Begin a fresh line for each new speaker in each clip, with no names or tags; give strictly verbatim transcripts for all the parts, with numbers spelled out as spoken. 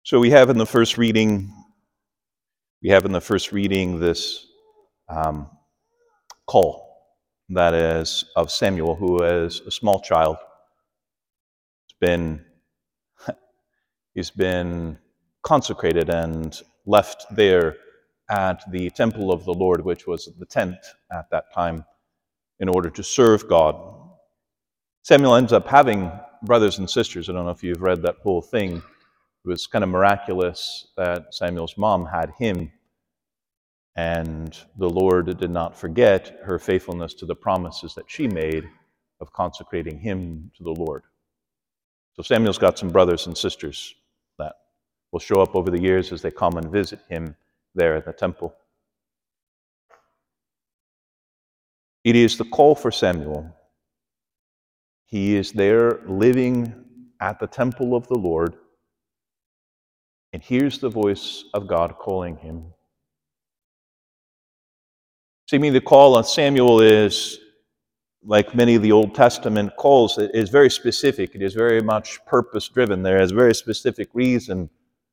So we have in the first reading, we have in the first reading this um, call that is of Samuel, who is a small child. He's been, he's been consecrated and left there at the temple of the Lord, which was the tent at that time, in order to serve God. Samuel ends up having brothers and sisters. I don't know if you've read that whole thing. It was kind of miraculous that Samuel's mom had him, and the Lord did not forget her faithfulness to the promises that she made of consecrating him to the Lord. So Samuel's got some brothers and sisters that will show up over the years as they come and visit him there at the temple. It is the call for Samuel. He is there living at the temple of the Lord and hears the voice of God calling him. Seemingly, the call on Samuel is, like many of the Old Testament calls, it is very specific. It is very much purpose-driven. There is a very specific reason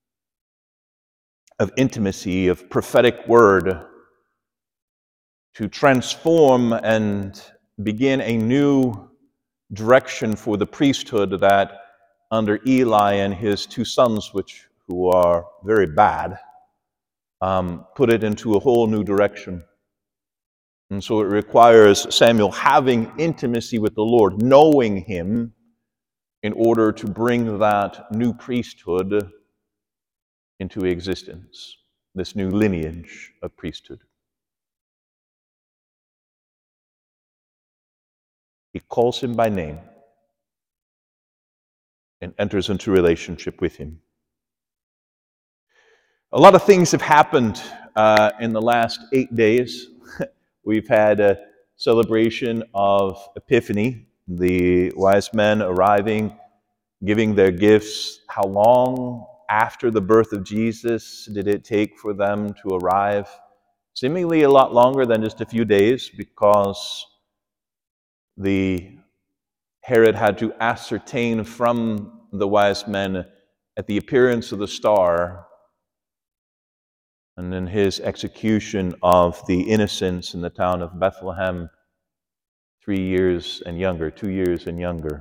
of intimacy, of prophetic word, to transform and begin a new direction for the priesthood that under Eli and his two sons, which who are very bad, um, put it into a whole new direction. And so it requires Samuel having intimacy with the Lord, knowing him, in order to bring that new priesthood into existence, this new lineage of priesthood. He calls him by name and enters into relationship with him. A lot of things have happened uh, in the last eight days. We've had a celebration of Epiphany, the wise men arriving, giving their gifts. How long after the birth of Jesus did it take for them to arrive? Seemingly a lot longer than just a few days, because the Herod had to ascertain from the wise men at the appearance of the star and in his execution of the innocents in the town of Bethlehem, three years and younger, two years and younger.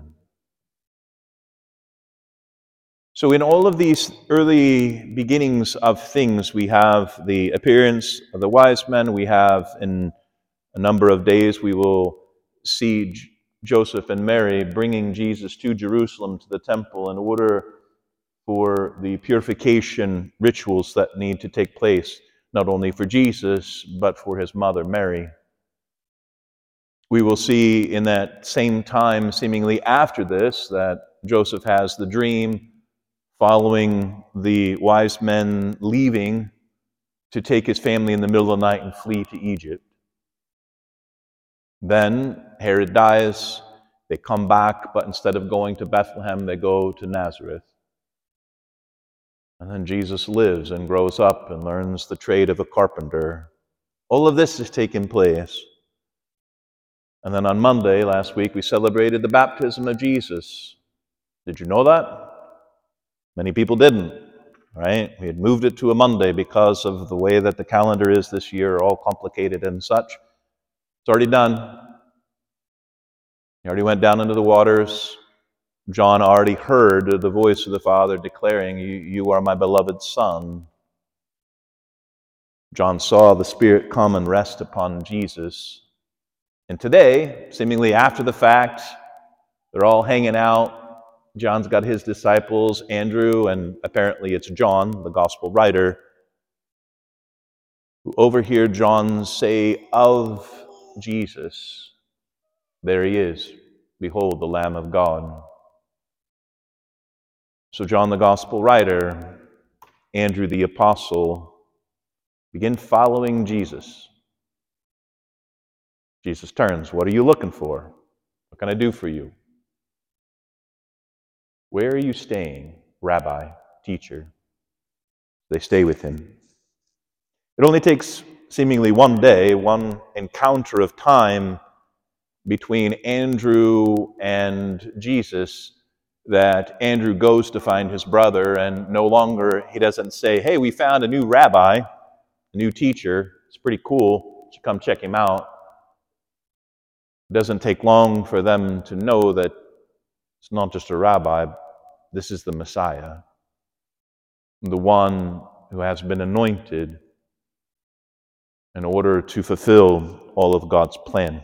So in all of these early beginnings of things, we have the appearance of the wise men. We have, in a number of days, we will see J- Joseph and Mary bringing Jesus to Jerusalem, to the temple, in order for the purification rituals that need to take place, not only for Jesus, but for his mother, Mary. We will see in that same time, seemingly after this, that Joseph has the dream following the wise men leaving to take his family in the middle of the night and flee to Egypt. Then Herod dies, they come back, but instead of going to Bethlehem, they go to Nazareth. And then Jesus lives and grows up and learns the trade of a carpenter. All of this has taken place. And then on Monday, last week, we celebrated the baptism of Jesus. Did you know that? Many people didn't, right? We had moved it to a Monday because of the way that the calendar is this year, all complicated and such. It's already done. He already went down into the waters. John already heard the voice of the Father declaring, you, you are my beloved Son. John saw the Spirit come and rest upon Jesus. And today, seemingly after the fact, they're all hanging out. John's got his disciples, Andrew, and apparently it's John, the gospel writer, who overhear John say of Jesus, there he is, behold the Lamb of God. So John the gospel writer, Andrew the apostle, begin following Jesus. Jesus turns, what are you looking for? What can I do for you? Where are you staying, Rabbi, teacher? They stay with him. It only takes seemingly one day, one encounter of time between Andrew and Jesus, that Andrew goes to find his brother, and no longer, he doesn't say, hey, we found a new rabbi, a new teacher. It's pretty cool. You should come check him out. It doesn't take long for them to know that it's not just a rabbi. This is the Messiah, the one who has been anointed in order to fulfill all of God's plan.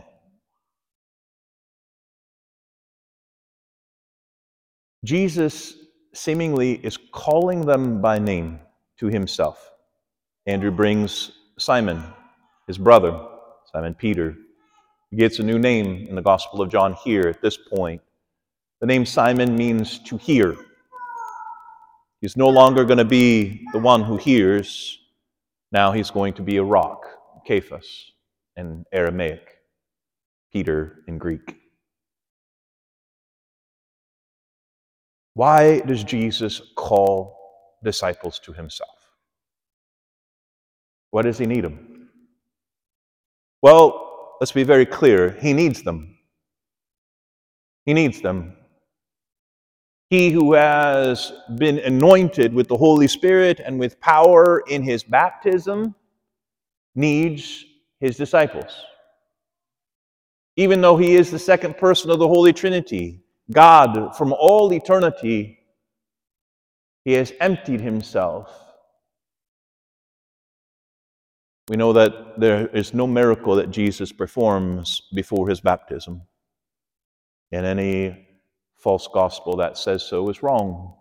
Jesus seemingly is calling them by name to himself. Andrew brings Simon, his brother, Simon Peter. He gets a new name in the Gospel of John here at this point. The name Simon means to hear. He's no longer going to be the one who hears. Now he's going to be a rock, Cephas in Aramaic, Peter in Greek. Why does Jesus call disciples to himself? Why does he need them? Well, let's be very clear. He needs them. He needs them. He who has been anointed with the Holy Spirit and with power in his baptism needs his disciples. Even though he is the second person of the Holy Trinity, God, from all eternity, he has emptied himself. We know that there is no miracle that Jesus performs before his baptism. And any false gospel that says so is wrong.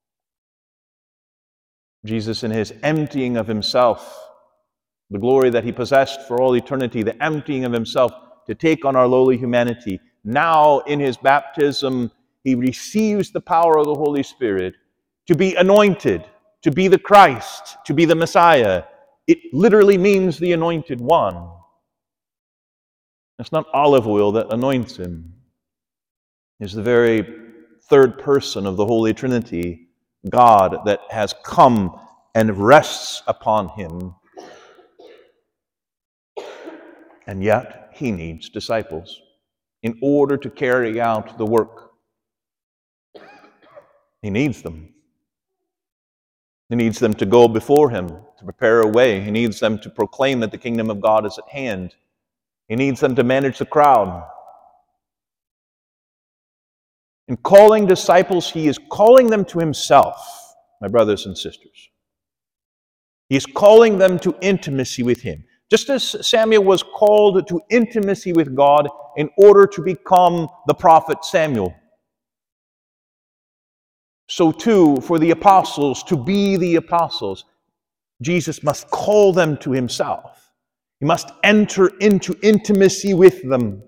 Jesus, in his emptying of himself, the glory that he possessed for all eternity, the emptying of himself to take on our lowly humanity, now in his baptism, he receives the power of the Holy Spirit to be anointed, to be the Christ, to be the Messiah. It literally means the anointed one. It's not olive oil that anoints him. It's the very third person of the Holy Trinity, God, that has come and rests upon him. And yet, he needs disciples in order to carry out the work. He needs them. He needs them to go before him, to prepare a way. He needs them to proclaim that the kingdom of God is at hand. He needs them to manage the crowd. In calling disciples, he is calling them to himself, my brothers and sisters. He is calling them to intimacy with him. Just as Samuel was called to intimacy with God in order to become the prophet Samuel, so too for the apostles to be the apostles, Jesus must call them to himself. He must enter into intimacy with them.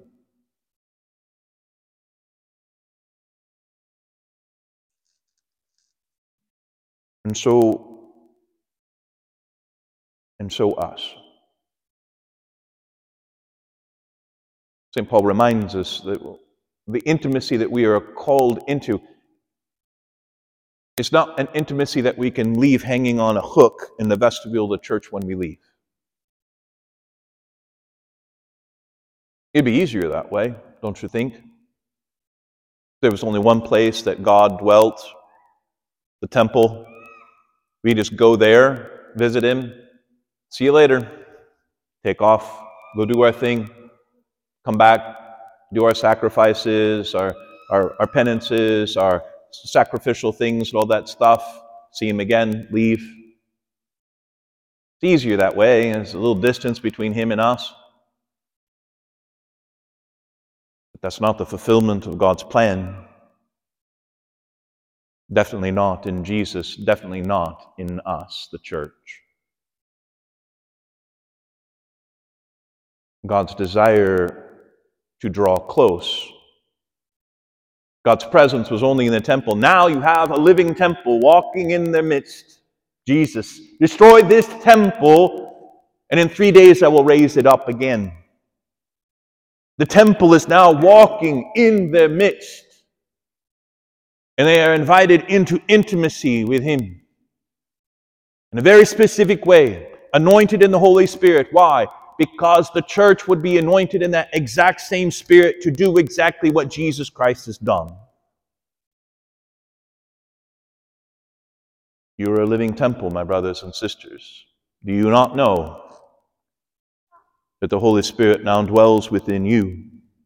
And so, and so us. Saint Paul reminds us that the intimacy that we are called into is not an intimacy that we can leave hanging on a hook in the vestibule of the church when we leave. It'd be easier that way, don't you think? There was only one place that God dwelt, the temple. We just go there, visit him, see you later, take off, go do our thing, come back, do our sacrifices, our, our, our penances, our sacrificial things and all that stuff, see him again, leave. It's easier that way. There's a little distance between him and us. But that's not the fulfillment of God's plan. Definitely not in Jesus, definitely not in us, the church. God's desire to draw close. God's presence was only in the temple. Now you have a living temple walking in their midst. Jesus, destroy this temple, and in three days I will raise it up again. The temple is now walking in their midst, and they are invited into intimacy with him in a very specific way, anointed in the Holy Spirit. Why? Because the church would be anointed in that exact same Spirit to do exactly what Jesus Christ has done. You are a living temple, my brothers and sisters. Do you not know that the Holy Spirit now dwells within you?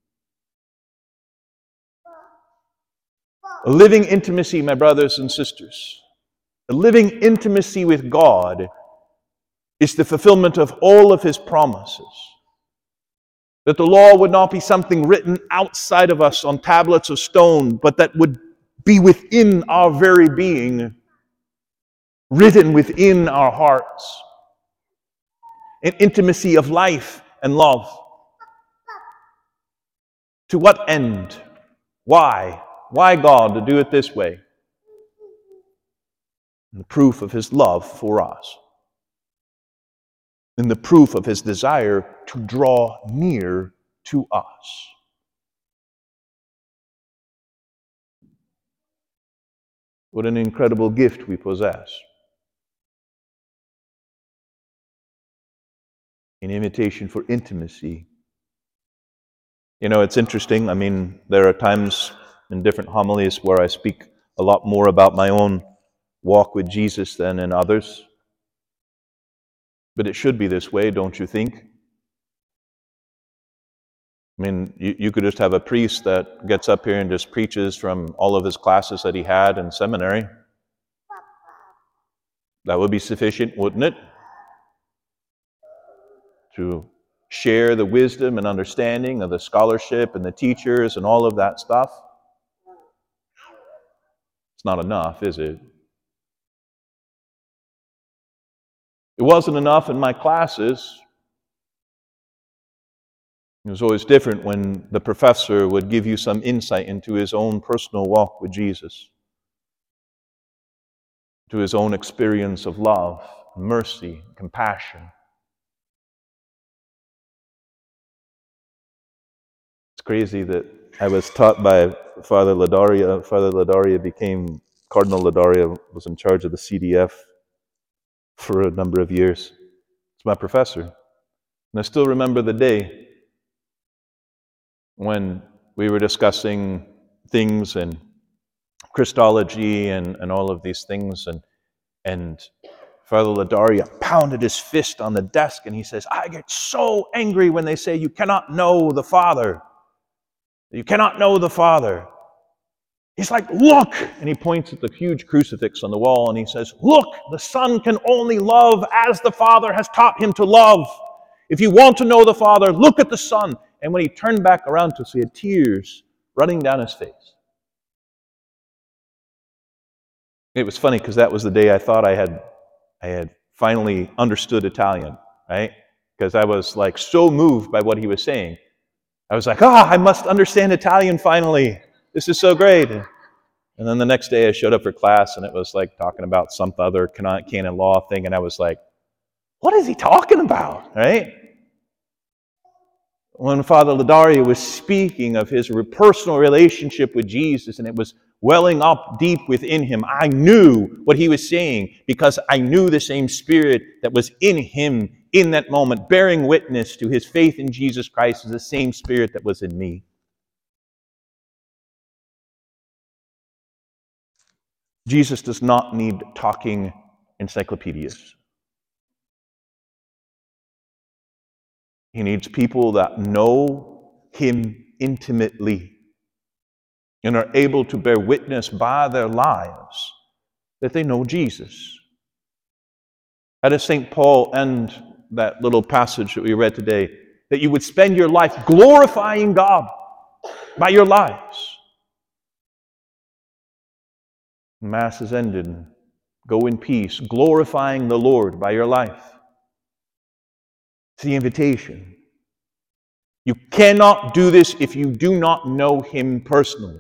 A living intimacy, my brothers and sisters, a living intimacy with God is the fulfillment of all of His promises. That the law would not be something written outside of us on tablets of stone, but that would be within our very being, written within our hearts. An intimacy of life and love. To what end? Why? Why God to do it this way? And the proof of His love for us. And the proof of His desire to draw near to us. What an incredible gift we possess. An invitation for intimacy. You know, it's interesting. I mean, there are times in different homilies where I speak a lot more about my own walk with Jesus than in others. But it should be this way, don't you think? I mean, you, you could just have a priest that gets up here and just preaches from all of his classes that he had in seminary. That would be sufficient, wouldn't it? To share the wisdom and understanding of the scholarship and the teachers and all of that stuff. It's not enough, is it? It wasn't enough in my classes. It was always different when the professor would give you some insight into his own personal walk with Jesus, to his own experience of love, mercy, compassion. It's crazy that I was taught by Father Ladaria. Father Ladaria became, Cardinal Ladaria was in charge of the C D F for a number of years. It's my professor. And I still remember the day when we were discussing things and Christology and, and all of these things, and and Father Ladaria pounded his fist on the desk and he says, I get so angry when they say you cannot know the Father. You cannot know the Father. He's like, look! And he points at the huge crucifix on the wall and he says, look, the Son can only love as the Father has taught him to love. If you want to know the Father, look at the Son. And when he turned back around to us, he had tears running down his face. It was funny because that was the day I thought I had I had finally understood Italian, right? Because I was like so moved by what he was saying. I was like, ah, I must understand Italian finally. This is so great. And then the next day I showed up for class and it was like talking about some other canon law thing. And I was like, what is he talking about, right? When Father Ladaria was speaking of his personal relationship with Jesus and it was welling up deep within him, I knew what he was saying because I knew the same Spirit that was in him in that moment, bearing witness to his faith in Jesus Christ, is the same Spirit that was in me. Jesus does not need talking encyclopedias. He needs people that know him intimately and are able to bear witness by their lives that they know Jesus. How does Saint Paul end that little passage that we read today? That you would spend your life glorifying God by your lives. Mass is ended. Go in peace, glorifying the Lord by your life. It's the invitation. You cannot do this if you do not know him personally.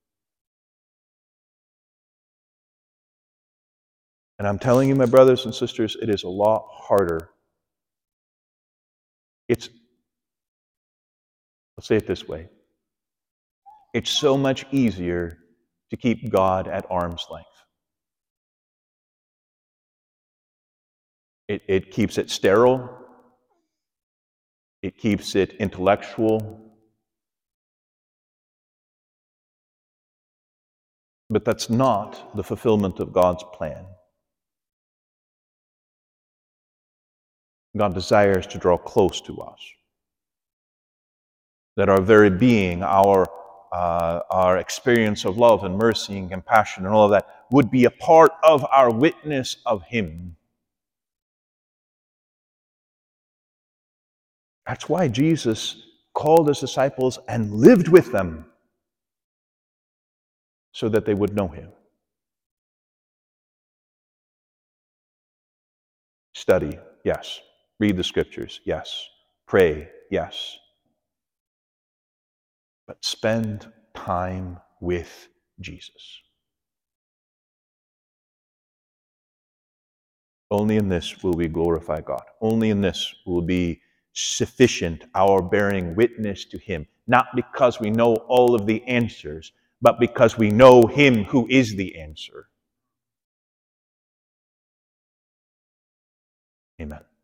And I'm telling you, my brothers and sisters, it is a lot harder. It's, let's say it this way. It's so much easier to keep God at arm's length. It, it keeps it sterile. It keeps it intellectual. But that's not the fulfillment of God's plan. God desires to draw close to us. That our very being, our, uh, our experience of love and mercy and compassion and all of that would be a part of our witness of Him. That's why Jesus called His disciples and lived with them, so that they would know Him. Study, yes. Read the Scriptures, yes. Pray, yes. But spend time with Jesus. Only in this will we glorify God. Only in this will be sufficient our bearing witness to Him. Not because we know all of the answers, but because we know Him who is the answer. Amen.